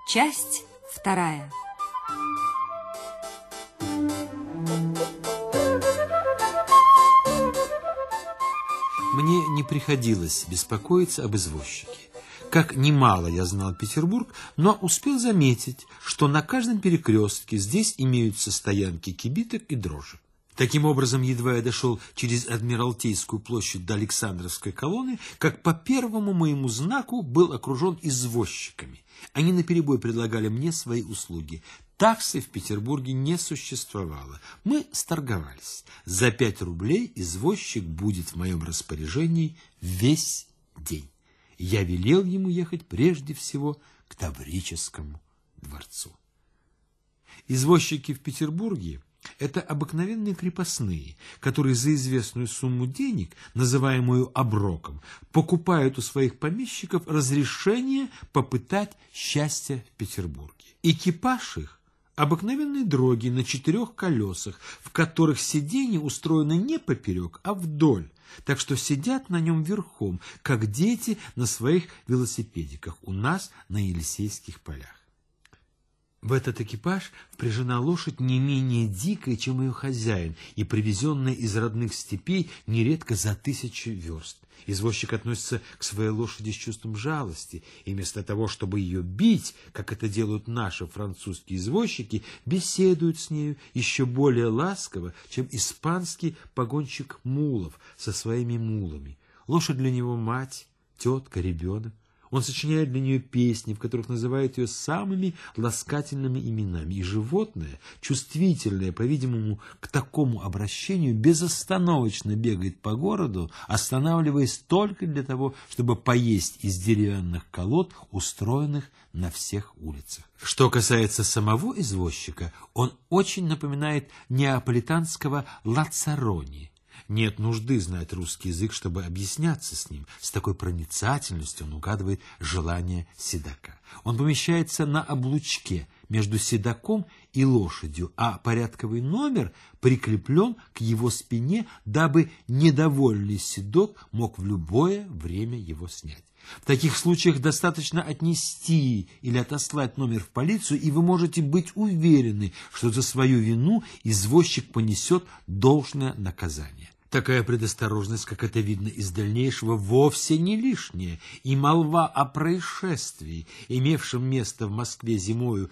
Часть вторая. Мне не приходилось беспокоиться об извозчике. Как немало я знал Петербург, но успел заметить, что на каждом перекрестке здесь имеются стоянки кибиток и дрожек. Таким образом, едва я дошел через Адмиралтейскую площадь до Александровской колонны, как по первому моему знаку был окружен извозчиками. Они наперебой предлагали мне свои услуги. Таксы в Петербурге не существовало. Мы сторговались. За 5 рублей извозчик будет в моем распоряжении весь день. Я велел ему ехать прежде всего к Таврическому дворцу. Извозчики в Петербурге – это обыкновенные крепостные, которые за известную сумму денег, называемую оброком, покупают у своих помещиков разрешение попытать счастье в Петербурге. Экипаж их – обыкновенные дроги на 4 колесах, в которых сиденье устроено не поперек, а вдоль, так что сидят на нем верхом, как дети на своих велосипедиках у нас на Елисейских полях. В этот экипаж впряжена лошадь не менее дикая, чем ее хозяин, и привезенная из родных степей нередко за 1000 верст. Извозчик относится к своей лошади с чувством жалости, и вместо того, чтобы ее бить, как это делают наши французские извозчики, беседуют с нею еще более ласково, чем испанский погонщик мулов со своими мулами. Лошадь для него мать, тетка, ребенок. Он сочиняет для нее песни, в которых называет ее самыми ласкательными именами. И животное, чувствительное, по-видимому, к такому обращению, безостановочно бегает по городу, останавливаясь только для того, чтобы поесть из деревянных колод, устроенных на всех улицах. Что касается самого извозчика, он очень напоминает неаполитанского лацарони. Нет нужды знать русский язык, чтобы объясняться с ним. С такой проницательностью он угадывает желание седока. Он помещается на облучке между седоком и лошадью, а порядковый номер прикреплен к его спине, дабы недовольный седок мог в любое время его снять. В таких случаях достаточно отнести или отослать номер в полицию, и вы можете быть уверены, что за свою вину извозчик понесет должное наказание. Такая предосторожность, как это видно из дальнейшего, вовсе не лишняя, и молва о происшествии, имевшем место в Москве зимою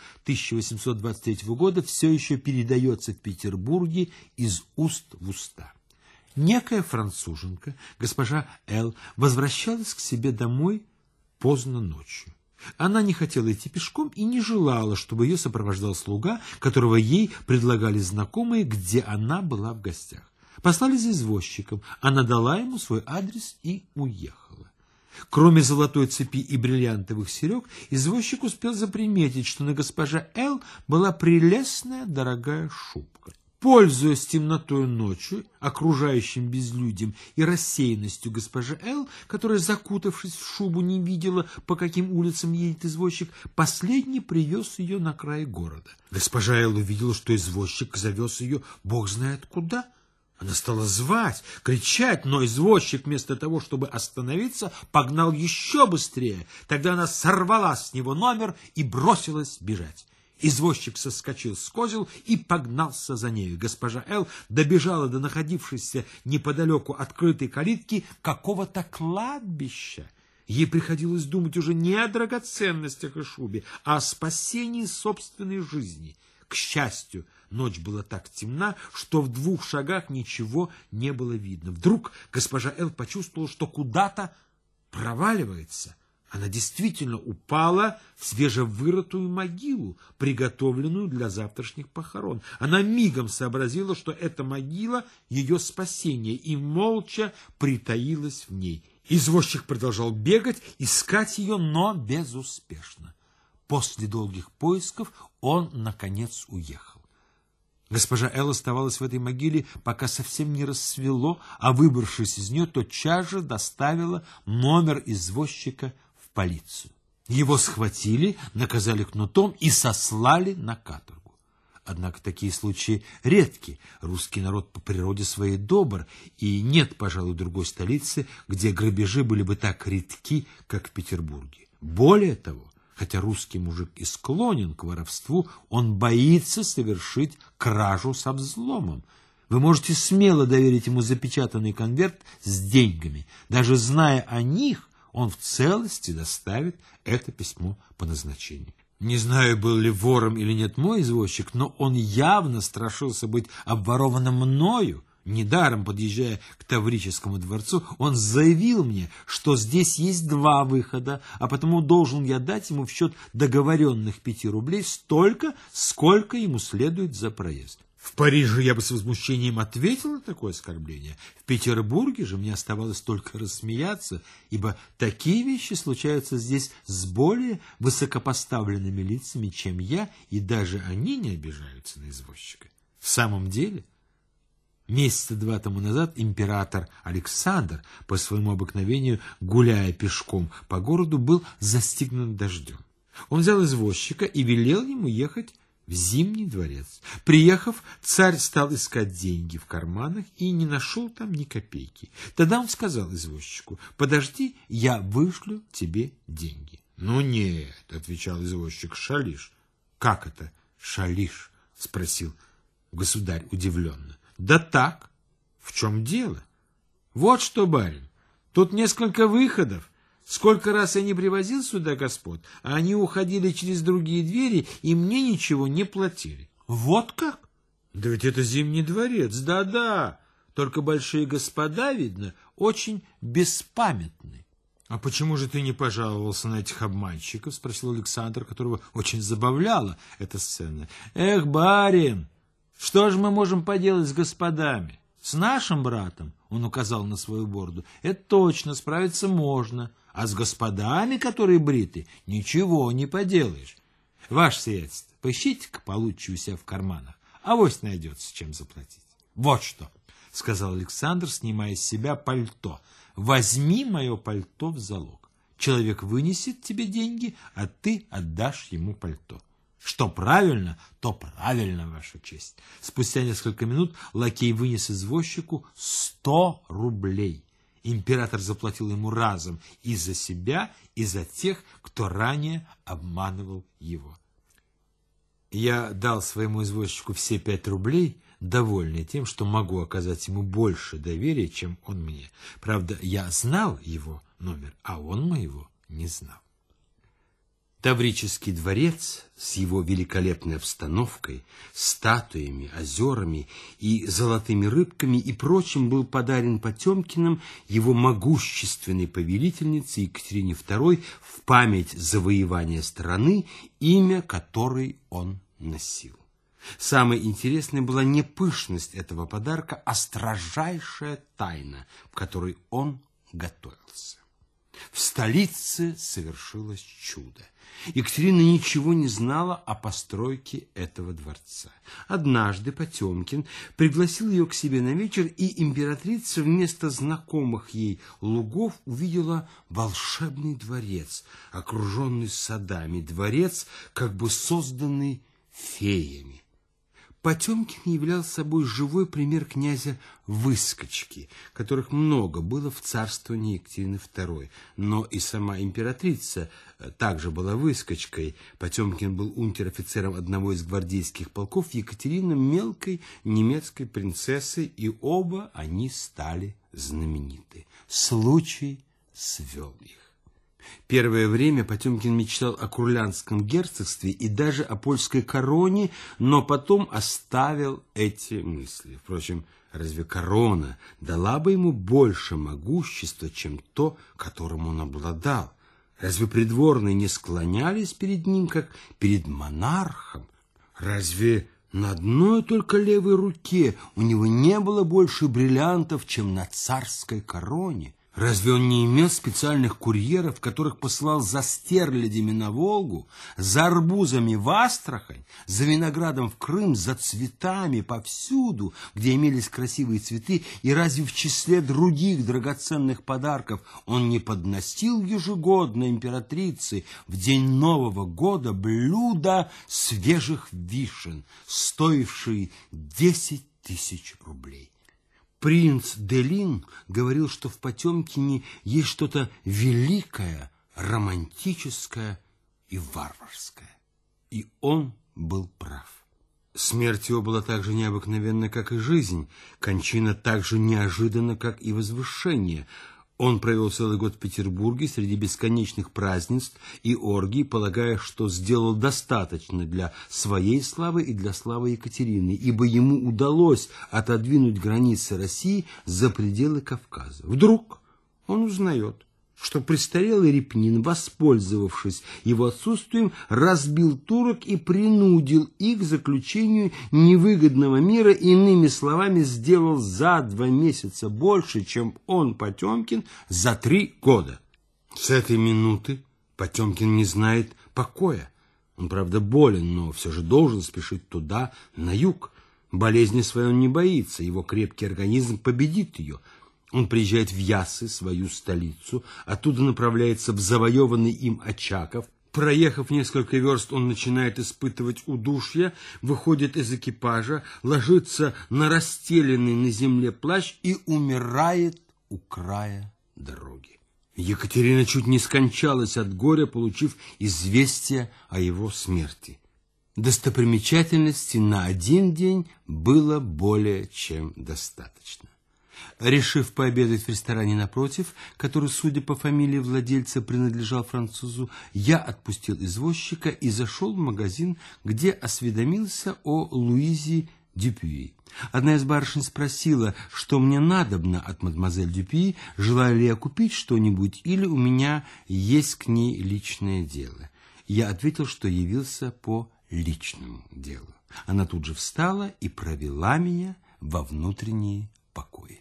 1823 года, все еще передается в Петербурге из уст в уста. Некая француженка, госпожа Л., возвращалась к себе домой поздно ночью. Она не хотела идти пешком и не желала, чтобы ее сопровождал слуга, которого ей предлагали знакомые, где она была в гостях. Послали за извозчиком, она дала ему свой адрес и уехала. Кроме золотой цепи и бриллиантовых серег, извозчик успел заприметить, что на госпоже Л. была прелестная дорогая шубка. Пользуясь темнотой ночью, окружающим безлюдьем и рассеянностью госпожи Л., которая, закутавшись в шубу, не видела, по каким улицам едет извозчик, последний привез ее на край города. Госпожа Л. увидела, что извозчик завез ее бог знает куда. Она стала звать, кричать, но извозчик вместо того, чтобы остановиться, погнал еще быстрее. Тогда она сорвала с него номер и бросилась бежать. Извозчик соскочил с козел и погнался за нею. Госпожа Л. добежала до находившейся неподалеку открытой калитки какого-то кладбища. Ей приходилось думать уже не о драгоценностях и шубе, а о спасении собственной жизни. К счастью, ночь была так темна, что в 2 шагах ничего не было видно. Вдруг госпожа Л. почувствовала, что куда-то проваливается. Она действительно упала в свежевырытую могилу, приготовленную для завтрашних похорон. Она мигом сообразила, что эта могила — ее спасение, и молча притаилась в ней. Извозчик продолжал бегать, искать ее, но безуспешно. После долгих поисков он, наконец, уехал. Госпожа Л. оставалась в этой могиле, пока совсем не рассвело, а, выбравшись из нее, тотчас же доставила номер извозчика в полицию. Его схватили, наказали кнутом и сослали на каторгу. Однако такие случаи редки. Русский народ по природе своей добр, и нет, пожалуй, другой столицы, где грабежи были бы так редки, как в Петербурге. Более того, Хотя русский мужик и склонен к воровству, он боится совершить кражу со взломом. Вы можете смело доверить ему запечатанный конверт с деньгами. Даже зная о них, он в целости доставит это письмо по назначению. Не знаю, был ли вором или нет мой извозчик, но он явно страшился быть обворованным мною. Недаром, подъезжая к Таврическому дворцу, он заявил мне, что здесь есть 2 выхода, а потому должен я дать ему в счет договоренных 5 рублей столько, сколько ему следует за проезд. В Париже я бы с возмущением ответил на такое оскорбление. В Петербурге же мне оставалось только рассмеяться, ибо такие вещи случаются здесь с более высокопоставленными лицами, чем я, и даже они не обижаются на извозчика. В самом деле, месяца 2 тому назад император Александр, по своему обыкновению, гуляя пешком по городу, был застигнут дождем. Он взял извозчика и велел ему ехать в Зимний дворец. Приехав, царь стал искать деньги в карманах и не нашел там ни копейки. Тогда он сказал извозчику: «Подожди, я вышлю тебе деньги». «Ну нет», — отвечал извозчик, — «шалишь». «Как это шалишь?» — спросил государь удивленно. «Да так. В чем дело?» «Вот что, барин, тут несколько выходов. Сколько раз я не привозил сюда господ, а они уходили через другие двери и мне ничего не платили». «Вот как? Да ведь это Зимний дворец, да-да. Только большие господа, видно, очень беспамятны». «А почему же ты не пожаловался на этих обманщиков?» — спросил Александр, которого очень забавляла эта сцена. «Эх, барин, что же мы можем поделать с господами? С нашим братом, — он указал на свою бороду, — это точно, справиться можно, а с господами, которые бриты, ничего не поделаешь. Ваше сиятельство, поищите-ка получше у себя в карманах, авось найдется, чем заплатить». «Вот что, — сказал Александр, снимая с себя пальто, — возьми мое пальто в залог. Человек вынесет тебе деньги, а ты отдашь ему пальто. Что правильно, то правильно, ваша честь». Спустя несколько минут лакей вынес извозчику 100 рублей. Император заплатил ему разом и за себя, и за тех, кто ранее обманывал его. Я дал своему извозчику все 5 рублей, довольный тем, что могу оказать ему больше доверия, чем он мне. Правда, я знал его номер, а он моего не знал. Таврический дворец с его великолепной обстановкой, статуями, озерами и золотыми рыбками и прочим был подарен Потемкиным его могущественной повелительнице Екатерине II в память завоевания страны, имя которой он носил. Самой интересной была не пышность этого подарка, а строжайшая тайна, в которой он готовился. В столице совершилось чудо. Екатерина ничего не знала о постройке этого дворца. Однажды Потемкин пригласил ее к себе на вечер, и императрица вместо знакомых ей лугов увидела волшебный дворец, окруженный садами, дворец, как бы созданный феями. Потемкин являл собой живой пример князя Выскочки, которых много было в царствовании Екатерины II. Но и сама императрица также была выскочкой. Потемкин был унтер-офицером одного из гвардейских полков, Екатерина мелкой немецкой принцессой, и оба они стали знамениты. Случай свел их. Первое время Потемкин мечтал о Курляндском герцогстве и даже о польской короне, но потом оставил эти мысли. Впрочем, разве корона дала бы ему больше могущества, чем то, которым он обладал? Разве придворные не склонялись перед ним, как перед монархом? Разве на одной только левой руке у него не было больше бриллиантов, чем на царской короне? Разве он не имел специальных курьеров, которых посылал за стерлядями на Волгу, за арбузами в Астрахань, за виноградом в Крым, за цветами повсюду, где имелись красивые цветы, и разве в числе других драгоценных подарков он не подносил ежегодно императрице в день Нового года блюда свежих вишен, стоившие 10 000 рублей? Принц Делин говорил, что в Потемкине есть что-то великое, романтическое и варварское. И он был прав. Смерть его была так же необыкновенна, как и жизнь, кончина так же неожиданна, как и возвышение. Он провел целый год в Петербурге среди бесконечных празднеств и оргий, полагая, что сделал достаточно для своей славы и для славы Екатерины, ибо ему удалось отодвинуть границы России за пределы Кавказа. Вдруг он узнает, что престарелый Репнин, воспользовавшись его отсутствием, разбил турок и принудил их к заключению невыгодного мира, иными словами, сделал за 2 месяца больше, чем он, Потемкин, за 3 года. С этой минуты Потемкин не знает покоя. Он, правда, болен, но все же должен спешить туда, на юг. Болезни своей он не боится, его крепкий организм победит ее. Он приезжает в Яссы, свою столицу, оттуда направляется в завоеванный им Очаков. Проехав несколько верст, он начинает испытывать удушье, выходит из экипажа, ложится на расстеленный на земле плащ и умирает у края дороги. Екатерина чуть не скончалась от горя, получив известие о его смерти. Достопримечательностей на 1 день было более чем достаточно. Решив пообедать в ресторане напротив, который, судя по фамилии владельца, принадлежал французу, я отпустил извозчика и зашел в магазин, где осведомился о Луизе Дюпюи. Одна из барышень спросила, что мне надобно от мадемуазель Дюпюи, желаю ли я купить что-нибудь или у меня есть к ней личное дело. Я ответил, что явился по личному делу. Она тут же встала и провела меня во внутренние покои.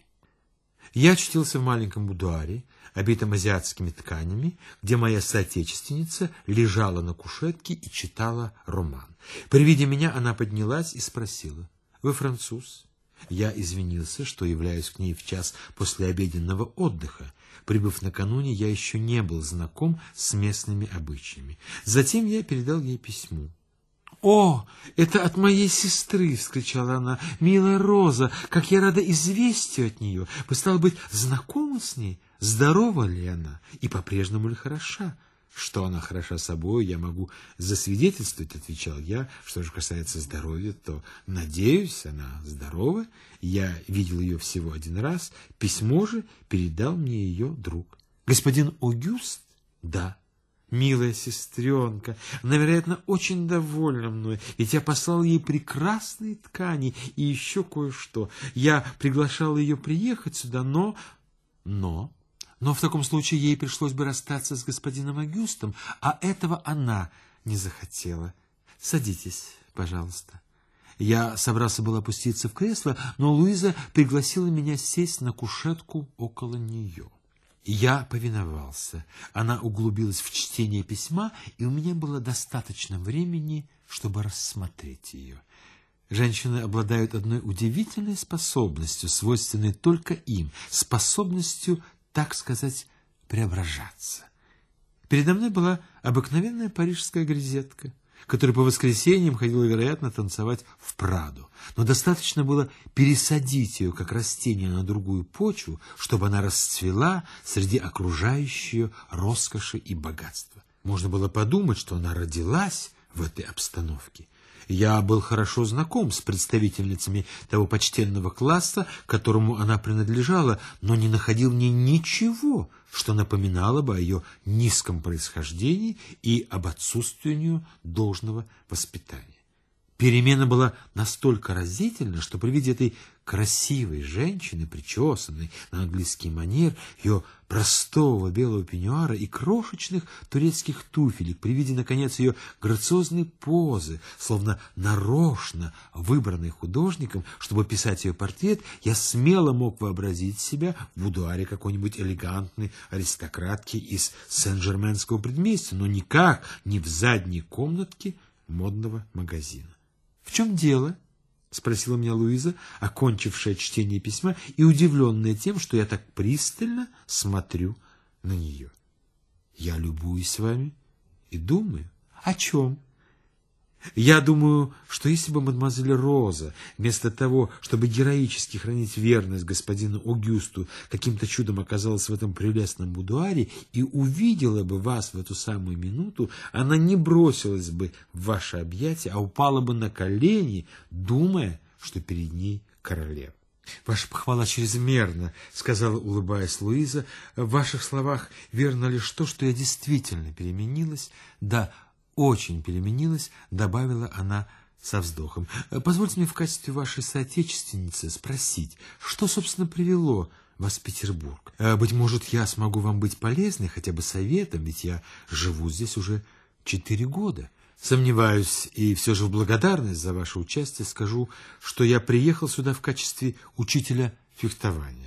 Я очутился в маленьком будуаре, обитом азиатскими тканями, где моя соотечественница лежала на кушетке и читала роман. При виде меня она поднялась и спросила: «Вы француз?» Я извинился, что являюсь к ней в час послеобеденного отдыха. Прибыв накануне, я еще не был знаком с местными обычаями. Затем я передал ей письмо. «О, это от моей сестры!» — вскричала она. «Милая Роза, как я рада известию от нее! Вы, стало быть, знакомы с ней? Здорова ли она? И по-прежнему ли хороша?» «Что она хороша собой, я могу засвидетельствовать», — отвечал я. «Что же касается здоровья, то, надеюсь, она здорова. Я видел ее всего 1 раз. Письмо же передал мне ее друг». «Господин Огюст?» «Да». «Милая сестренка, она, вероятно, очень довольна мной, ведь я послал ей прекрасные ткани и еще кое-что. Я приглашал ее приехать сюда, но в таком случае ей пришлось бы расстаться с господином Огюстом, а этого она не захотела. Садитесь, пожалуйста». Я собрался было опуститься в кресло, но Луиза пригласила меня сесть на кушетку около нее. Я повиновался. Она углубилась в чтение письма, и у меня было достаточно времени, чтобы рассмотреть ее. Женщины обладают одной удивительной способностью, свойственной только им, способностью, так сказать, преображаться. Передо мной была обыкновенная парижская грезетка, которая по воскресеньям ходила, вероятно, танцевать в Праду. Но достаточно было пересадить ее, как растение, на другую почву, чтобы она расцвела среди окружающей ее роскоши и богатства. Можно было подумать, что она родилась в этой обстановке. Я был хорошо знаком с представительницами того почтенного класса, которому она принадлежала, но не находил в ней ничего, что напоминало бы о ее низком происхождении и об отсутствии должного воспитания. Перемена была настолько разительна, что при виде этой красивой женщины, причесанной на английский манер, ее простого белого пеньюара и крошечных турецких туфелек, при виде, наконец, ее грациозной позы, словно нарочно выбранной художником, чтобы писать ее портрет, я смело мог вообразить себя в будуаре какой-нибудь элегантной аристократки из Сен-Жерменского предместья, но никак не в задней комнатке модного магазина. «В чем дело?» — спросила меня Луиза, окончившая чтение письма и удивленная тем, что я так пристально смотрю на нее. «Я любуюсь вами и думаю». «О чем?» Я думаю, что если бы мадемуазель Роза, вместо того, чтобы героически хранить верность господину Огюсту, каким-то чудом оказалась в этом прелестном будуаре и увидела бы вас в эту самую минуту, она не бросилась бы в ваше объятие, а упала бы на колени, думая, что перед ней королева. «Ваша похвала чрезмерна», — сказала, улыбаясь Луиза. «В ваших словах верно лишь то, что я действительно переменилась, да, очень переменилась», — добавила она со вздохом. «Позвольте мне в качестве вашей соотечественницы спросить, что, собственно, привело вас в Петербург? Быть может, я смогу вам быть полезной, хотя бы советом, ведь я живу здесь уже 4 года. Сомневаюсь, и все же в благодарность за ваше участие скажу, что я приехал сюда в качестве учителя фехтования.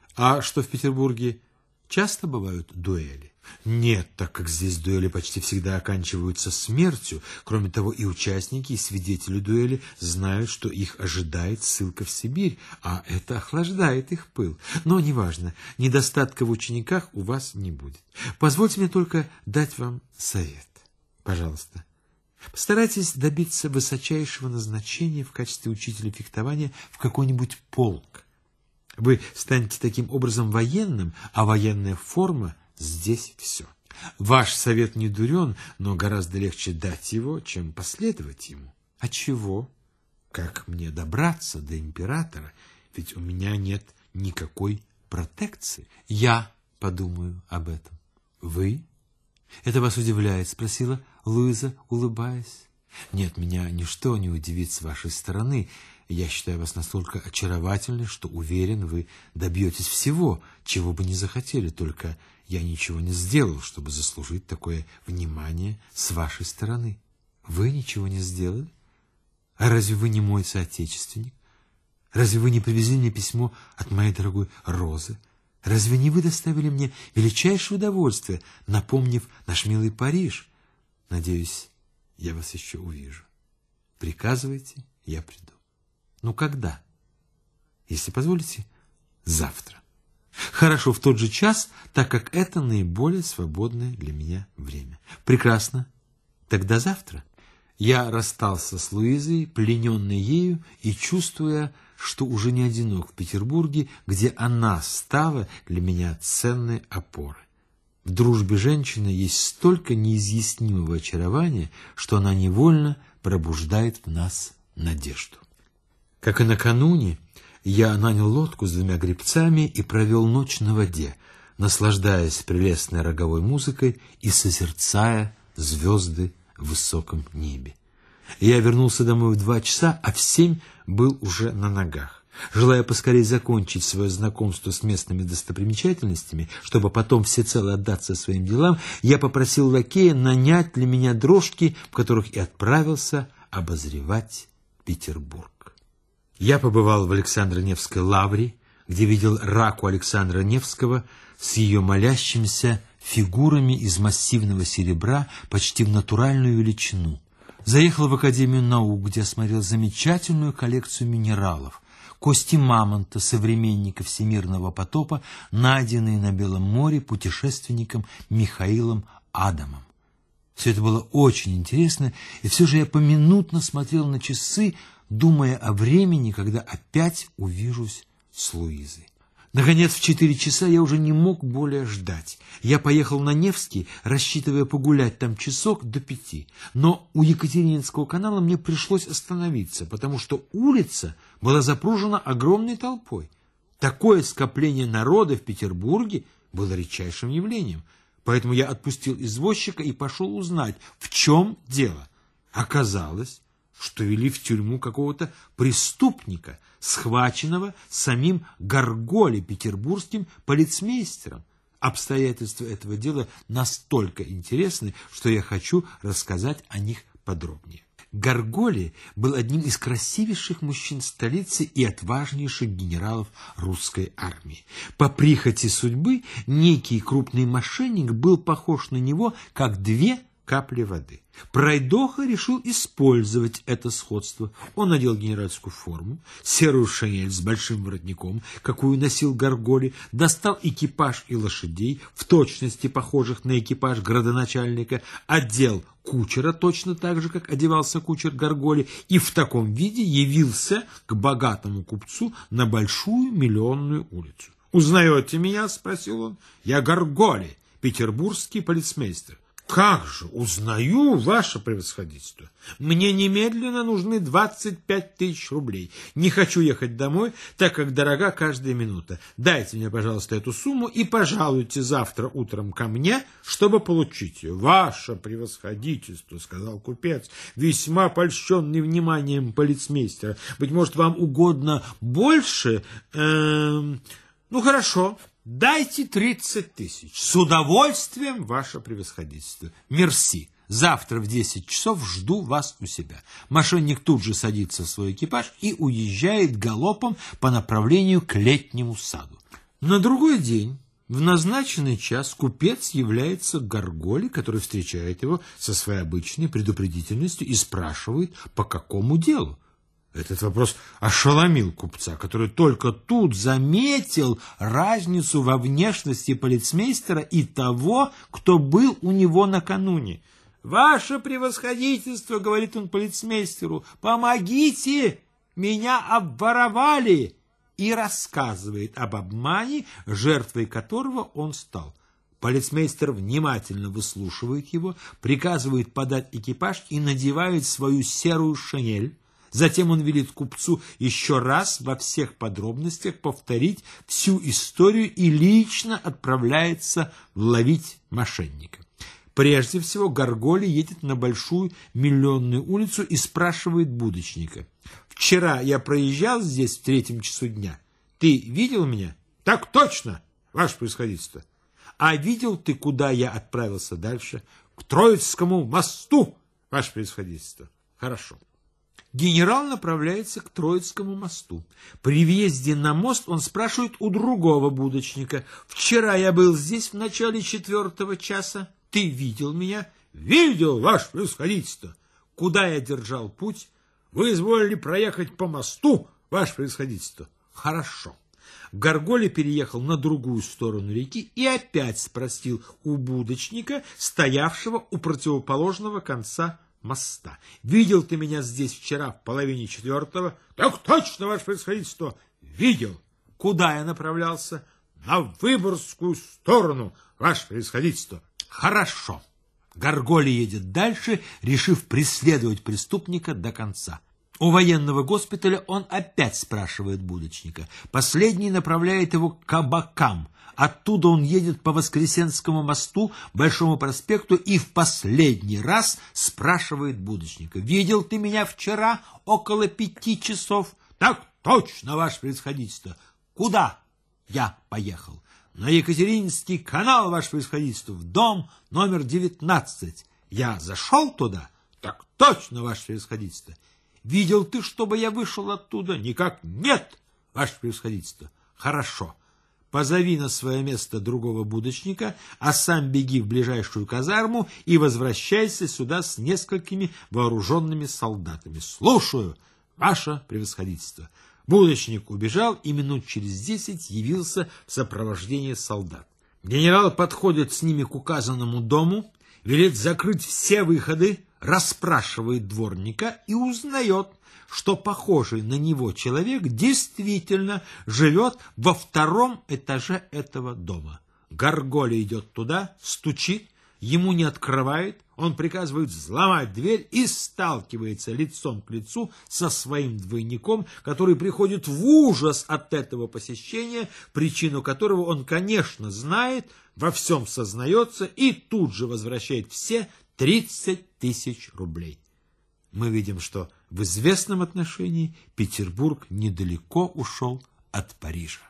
А что в Петербурге часто бывают дуэли? Нет, так как здесь дуэли почти всегда оканчиваются смертью. Кроме того, и участники, и свидетели дуэли знают, что их ожидает ссылка в Сибирь, а это охлаждает их пыл. Но неважно, недостатка в учениках у вас не будет. Позвольте мне только дать вам совет. Пожалуйста, постарайтесь добиться высочайшего назначения в качестве учителя фехтования в какой-нибудь полк. Вы станете таким образом военным, а военная форма здесь все. Ваш совет не дурен, но гораздо легче дать его, чем последовать ему. А чего? Как мне добраться до императора? Ведь у меня нет никакой протекции. Я подумаю об этом. Вы? Это вас удивляет? Спросила Луиза, улыбаясь. Нет, меня ничто не удивит с вашей стороны. Я считаю вас настолько очаровательной, что уверен, вы добьетесь всего, чего бы не захотели, только я ничего не сделал, чтобы заслужить такое внимание с вашей стороны. Вы ничего не сделали? А разве вы не мой соотечественник? Разве вы не привезли мне письмо от моей дорогой Розы? Разве не вы доставили мне величайшее удовольствие, напомнив наш милый Париж? Надеюсь, я вас еще увижу. Приказывайте, я приду. Ну, когда? Если позволите, завтра. Хорошо, в тот же час, так как это наиболее свободное для меня время. Прекрасно. Тогда завтра. Я расстался с Луизой, плененной ею, и чувствуя, что уже не одинок в Петербурге, где она стала для меня ценной опорой. В дружбе женщины есть столько неизъяснимого очарования, что она невольно пробуждает в нас надежду. Как и накануне, я нанял лодку с 2 гребцами и провел ночь на воде, наслаждаясь прелестной роговой музыкой и созерцая звезды в высоком небе. Я вернулся домой в 2 часа, а в 7 был уже на ногах. Желая поскорее закончить свое знакомство с местными достопримечательностями, чтобы потом всецело отдаться своим делам, я попросил лакея нанять для меня дрожки, в которых и отправился обозревать Петербург. Я побывал в Александро-Невской лавре, где видел раку Александра Невского с ее молящимися фигурами из массивного серебра почти в натуральную величину. Заехал в Академию наук, где осмотрел замечательную коллекцию минералов, кости мамонта, современника всемирного потопа, найденные на Белом море путешественником Михаилом Адамом. Все это было очень интересно, и все же я поминутно смотрел на часы, думая о времени, когда опять увижусь с Луизой. Наконец, в 4 часа я уже не мог более ждать. Я поехал на Невский, рассчитывая погулять там часок до 5. Но у Екатерининского канала мне пришлось остановиться, потому что улица была запружена огромной толпой. Такое скопление народа в Петербурге было редчайшим явлением. Поэтому я отпустил извозчика и пошел узнать, в чем дело. Оказалось, что вели в тюрьму какого-то преступника, схваченного самим Гарголи, петербургским полицмейстером. Обстоятельства этого дела настолько интересны, что я хочу рассказать о них подробнее. Гарголи был одним из красивейших мужчин столицы и отважнейших генералов русской армии. По прихоти судьбы некий крупный мошенник был похож на него, как 2 капли воды. Пройдоха решил использовать это сходство. Он надел генеральскую форму, серую шинель с большим воротником, какую носил Гарголи, достал экипаж и лошадей, в точности похожих на экипаж градоначальника, одел кучера точно так же, как одевался кучер Гарголи, и в таком виде явился к богатому купцу на Большую Миллионную улицу. «Узнаете меня?» — спросил он. «Я Гарголи, петербургский полицмейстер». «Как же, узнаю, ваше превосходительство. Мне немедленно нужны 25 тысяч рублей. Не хочу ехать домой, так как дорога каждая минута. Дайте мне, пожалуйста, эту сумму и пожалуйте завтра утром ко мне, чтобы получить ее». «Ваше превосходительство», — сказал купец, весьма польщенный вниманием полицмейстера. «Быть может, вам угодно больше? Ну, хорошо». «Дайте 30 тысяч. С удовольствием, ваше превосходительство. Мерси. Завтра в 10 часов жду вас у себя». Мошенник тут же садится в свой экипаж и уезжает галопом по направлению к Летнему саду. На другой день, в назначенный час, купец является к Гарголи, который встречает его со своей обычной предупредительностью и спрашивает, по какому делу. Этот вопрос ошеломил купца, который только тут заметил разницу во внешности полицмейстера и того, кто был у него накануне. «Ваше превосходительство, — говорит он полицмейстеру, — помогите, меня обворовали!» И рассказывает об обмане, жертвой которого он стал. Полицмейстер внимательно выслушивает его, приказывает подать экипаж и надевает свою серую шинель. Затем он велит купцу еще раз во всех подробностях повторить всю историю и лично отправляется ловить мошенника. Прежде всего Гарголи едет на Большую Миллионную улицу и спрашивает будочника: «Вчера я проезжал здесь в 3 часу дня. Ты видел меня?» «Так точно, ваше превосходительство». «А видел ты, куда я отправился дальше?» «К Троицкому мосту, ваше превосходительство». «Хорошо». Генерал направляется к Троицкому мосту. При въезде на мост он спрашивает у другого будочника: «Вчера я был здесь в начале 4 часа. Ты видел меня?» «Видел, ваше превосходительство». «Куда я держал путь?» «Вы изволили проехать по мосту, ваше превосходительство». «Хорошо». Гарголи переехал на другую сторону реки и опять спросил у будочника, стоявшего у противоположного конца моста: «Видел ты меня здесь вчера в 3:30?» «Так точно, ваше превосходительство». «Видел». «Куда я направлялся?» «На Выборгскую сторону, ваше превосходительство». «Хорошо». Гарголи едет дальше, решив преследовать преступника до конца. У военного госпиталя он опять спрашивает будочника. Последний направляет его к Кабакам. Оттуда он едет по Воскресенскому мосту, Большому проспекту и в последний раз спрашивает будочника: «Видел ты меня вчера около 5 часов?» «Так точно, ваше превосходительство». «Куда я поехал?» «На Екатерининский канал, ваше превосходительство, в дом номер 19. Я зашел туда?» «Так точно, ваше превосходительство». «Видел ты, чтобы я вышел оттуда?» «Никак нет, ваше превосходительство». «Хорошо. Позови на свое место другого будочника, а сам беги в ближайшую казарму и возвращайся сюда с несколькими вооруженными солдатами». «Слушаю, ваше превосходительство». Будочник убежал и минут через 10 явился в сопровождении солдат. Генерал подходит с ними к указанному дому, велит закрыть все выходы, расспрашивает дворника и узнает, что похожий на него человек действительно живет во 2-м этаже этого дома. Гарголи идет туда, стучит, ему не открывает, он приказывает взломать дверь и сталкивается лицом к лицу со своим двойником, который приходит в ужас от этого посещения, причину которого он, конечно, знает, во всем сознается и тут же возвращает все 30 тысяч рублей. Мы видим, что в известном отношении Петербург недалеко ушел от Парижа.